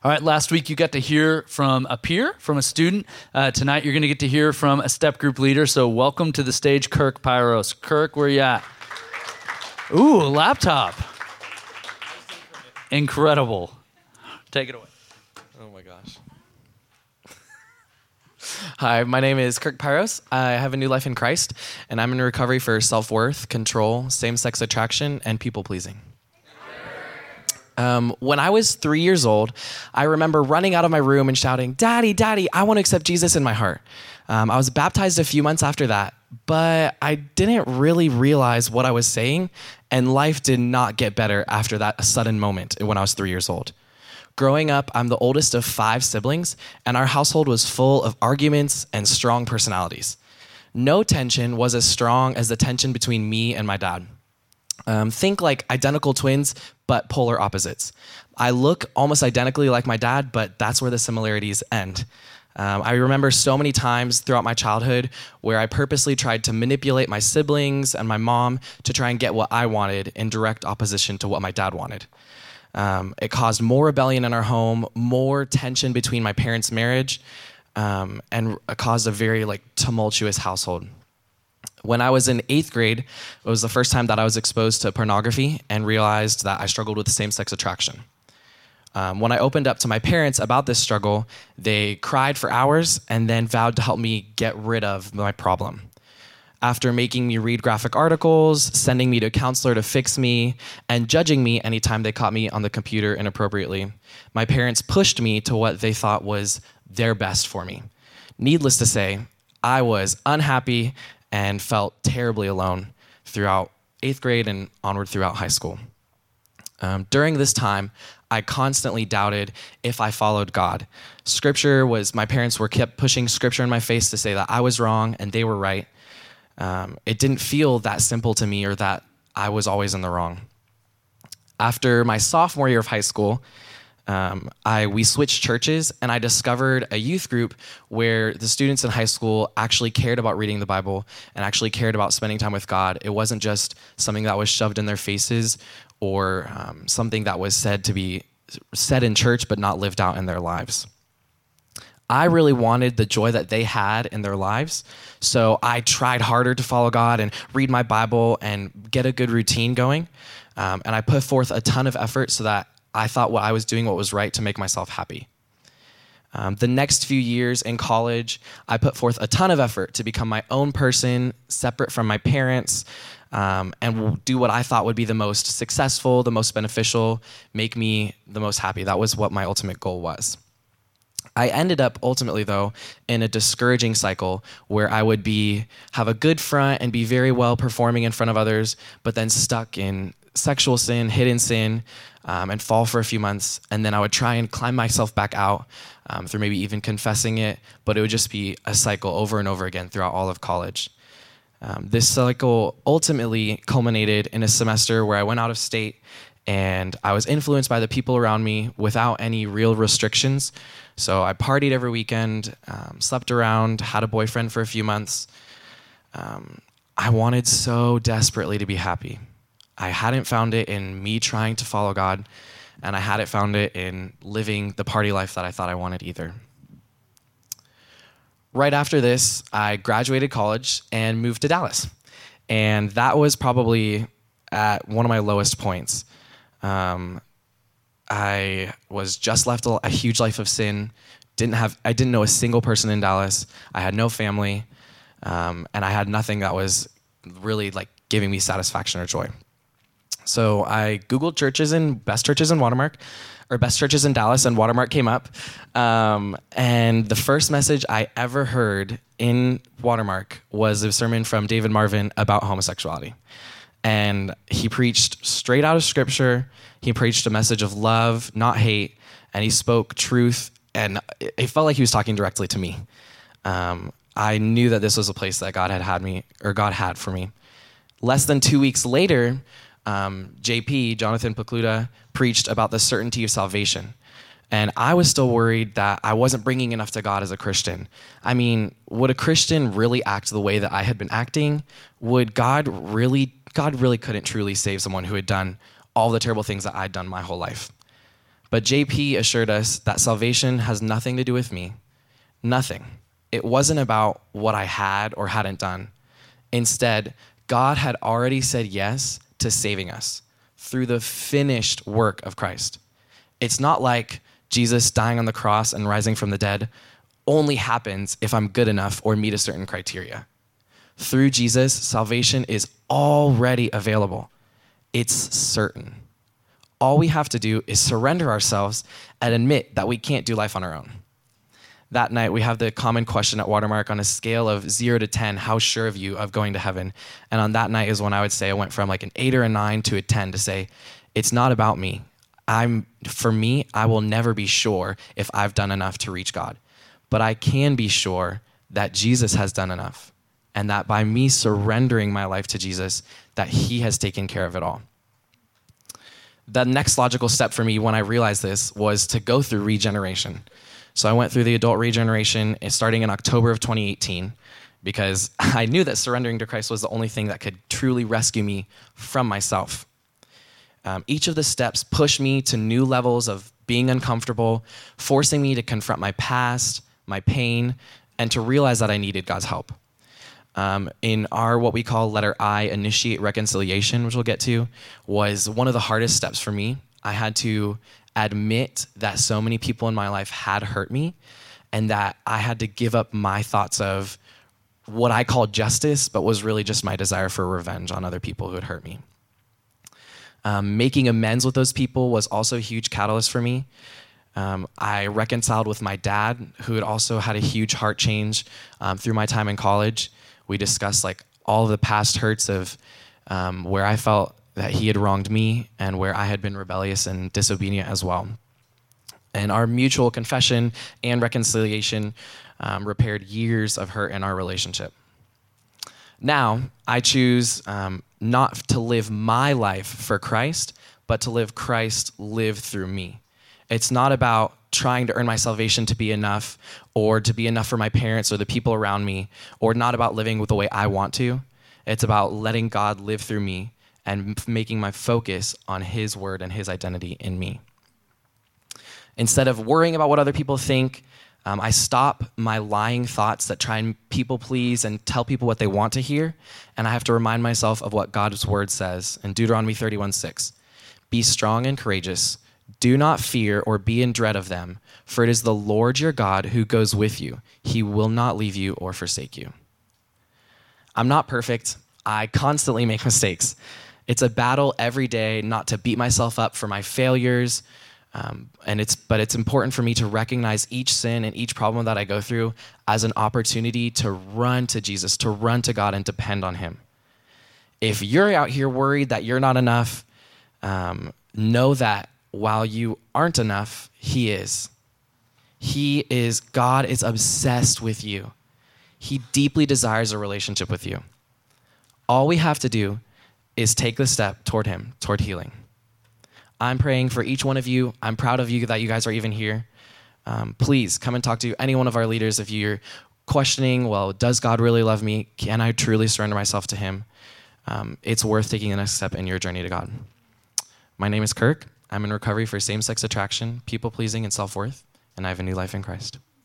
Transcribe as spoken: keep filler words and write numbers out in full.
All right, last week you got to hear from a peer, from a student. Uh, tonight you're going to get to hear from a step group leader. So welcome to the stage, Kirk Pyros. Kirk, where you at? Ooh, laptop. Incredible. Take it away. Oh my gosh. Hi, my name is Kirk Pyros. I have a new life in Christ, and I'm in recovery for self-worth, control, same-sex attraction, and people-pleasing. Um, when I was three years old, I remember running out of my room and shouting, "Daddy, Daddy, I want to accept Jesus in my heart." Um, I was baptized a few months after that, but I didn't really realize what I was saying, and life did not get better after that sudden moment when I was three years old. Growing up, I'm the oldest of five siblings, and our household was full of arguments and strong personalities. No tension was as strong as the tension between me and my dad. Um, think like identical twins, but polar opposites. I look almost identically like my dad, but that's where the similarities end. Um, I remember so many times throughout my childhood where I purposely tried to manipulate my siblings and my mom to try and get what I wanted in direct opposition to what my dad wanted. Um, it caused more rebellion in our home, more tension between my parents' marriage, um, and it caused a very like tumultuous household. When I was in eighth grade, it was the first time that I was exposed to pornography and realized that I struggled with same-sex attraction. Um, when I opened up to my parents about this struggle, they cried for hours and then vowed to help me get rid of my problem. After making me read graphic articles, sending me to a counselor to fix me, and judging me anytime they caught me on the computer inappropriately, my parents pushed me to what they thought was their best for me. Needless to say, I was unhappy and felt terribly alone throughout eighth grade and onward throughout high school. Um, during this time, I constantly doubted if I followed God. Scripture was, my parents were kept pushing scripture in my face to say that I was wrong and they were right. Um, it didn't feel that simple to me or that I was always in the wrong. After my sophomore year of high school, Um, I we switched churches, and I discovered a youth group where the students in high school actually cared about reading the Bible and actually cared about spending time with God. It wasn't just something that was shoved in their faces or um, something that was said to be said in church but not lived out in their lives. I really wanted the joy that they had in their lives, so I tried harder to follow God and read my Bible and get a good routine going, um, and I put forth a ton of effort so that I thought what I was doing what was right to make myself happy. Um, the next few years in college, I put forth a ton of effort to become my own person, separate from my parents, um, and do what I thought would be the most successful, the most beneficial, make me the most happy. That was what my ultimate goal was. I ended up ultimately, though, in a discouraging cycle where I would be have a good front and be very well performing in front of others, but then stuck in sexual sin, hidden sin, um, and fall for a few months. And then I would try and climb myself back out um, through maybe even confessing it, but it would just be a cycle over and over again throughout all of college. Um, this cycle ultimately culminated in a semester where I went out of state and I was influenced by the people around me without any real restrictions. So I partied every weekend, um, slept around, had a boyfriend for a few months. Um, I wanted so desperately to be happy. I hadn't found it in me trying to follow God, and I hadn't found it in living the party life that I thought I wanted either. Right after this, I graduated college and moved to Dallas. And that was probably at one of my lowest points. Um, I was just left a, a huge life of sin. Didn't have, I didn't know a single person in Dallas. I had no family, um, and I had nothing that was really like giving me satisfaction or joy. So I Googled churches in best churches in Watermark, or best churches in Dallas, and Watermark came up. Um, and the first message I ever heard in Watermark was a sermon from David Marvin about homosexuality. And he preached straight out of scripture. He preached a message of love, not hate, and he spoke truth. And it felt like he was talking directly to me. Um, I knew that this was a place that God had had me, or God had for me. Less than two weeks later, Um, J P, Jonathan Pokluda, preached about the certainty of salvation. And I was still worried that I wasn't bringing enough to God as a Christian. I mean, would a Christian really act the way that I had been acting? Would God really, God really couldn't truly save someone who had done all the terrible things that I'd done my whole life. But J P assured us that salvation has nothing to do with me. Nothing. It wasn't about what I had or hadn't done. Instead, God had already said yes to saving us through the finished work of Christ. It's not like Jesus dying on the cross and rising from the dead only happens if I'm good enough or meet a certain criteria. Through Jesus, salvation is already available. It's certain. All we have to do is surrender ourselves and admit that we can't do life on our own. That night, we have the common question at Watermark on a scale of zero to ten, how sure of you of going to heaven? And on that night is when I would say I went from like an eight or a nine to a ten to say, it's not about me. I'm, for me, I will never be sure if I've done enough to reach God. But I can be sure that Jesus has done enough, and that by me surrendering my life to Jesus, that he has taken care of it all. The next logical step for me when I realized this was to go through regeneration. So I went through the adult regeneration starting in October of twenty eighteen because I knew that surrendering to Christ was the only thing that could truly rescue me from myself. Um, each of the steps pushed me to new levels of being uncomfortable, forcing me to confront my past, my pain, and to realize that I needed God's help. Um, in our, what we call letter I, initiate reconciliation, which we'll get to, was one of the hardest steps for me. I had to admit that so many people in my life had hurt me and that I had to give up my thoughts of what I called justice, but was really just my desire for revenge on other people who had hurt me. Um, making amends with those people was also a huge catalyst for me. Um, I reconciled with my dad, who had also had a huge heart change um, through my time in college. We discussed like all of the past hurts of um, where I felt that he had wronged me and where I had been rebellious and disobedient as well. And our mutual confession and reconciliation um, repaired years of hurt in our relationship. Now, I choose um, not to live my life for Christ, but to live Christ live through me. It's not about trying to earn my salvation to be enough or to be enough for my parents or the people around me, or not about living with the way I want to. It's about letting God live through me and making my focus on his word and his identity in me. Instead of worrying about what other people think, um, I stop my lying thoughts that try and people please and tell people what they want to hear, and I have to remind myself of what God's word says in Deuteronomy thirty-one six. Be strong and courageous. Do not fear or be in dread of them, for it is the Lord your God who goes with you. He will not leave you or forsake you. I'm not perfect. I constantly make mistakes. It's a battle every day not to beat myself up for my failures, um, and it's but it's important for me to recognize each sin and each problem that I go through as an opportunity to run to Jesus, to run to God and depend on him. If you're out here worried that you're not enough, um, know that while you aren't enough, he is. He is, God is obsessed with you. He deeply desires a relationship with you. All we have to do is take the step toward him, toward healing. I'm praying for each one of you. I'm proud of you that you guys are even here. Um, please come and talk to any one of our leaders if you're questioning, well, does God really love me? Can I truly surrender myself to him? Um, it's worth taking the next step in your journey to God. My name is Kirk. I'm in recovery for same-sex attraction, people-pleasing, and self-worth, and I have a new life in Christ.